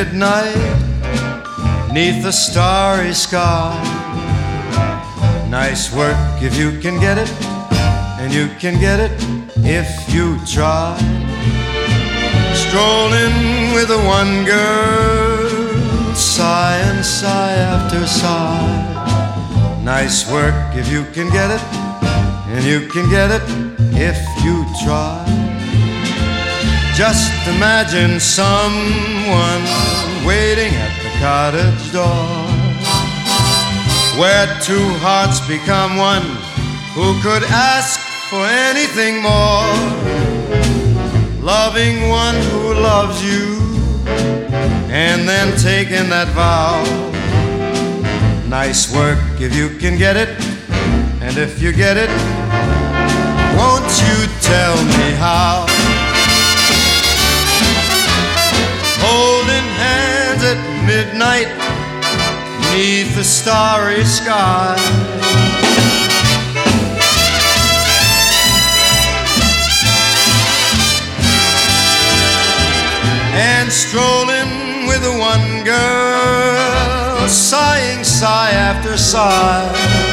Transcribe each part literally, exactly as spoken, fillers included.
midnight, 'neath the starry sky. Nice work if you can get it, and you can get it if you try. Strolling with the one girl, sigh and sigh after sigh. Nice work if you can get it, and you can get it if you try. Just imagine someone waiting at the cottage door, where two hearts become one. Who could ask for anything more? Loving one who loves you, and then taking that vow. Nice work if you can get it, and if you get it, won't you tell me how? Holding hands at midnight, 'neath the starry sky. And strolling with the one girl, sighing sigh after sigh.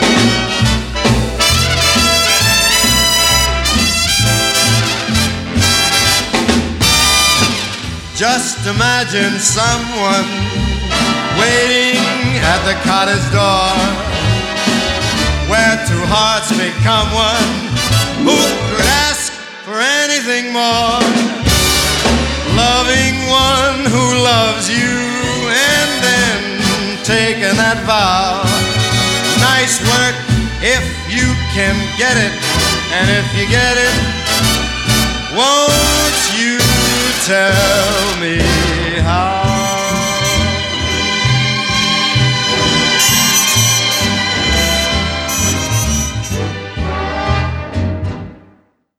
Just imagine someone waiting at the cottage door, where two hearts become one. Who could ask for anything more? Loving one who loves you, and then taking that vow. Nice work if you can get it, and if you get it, won't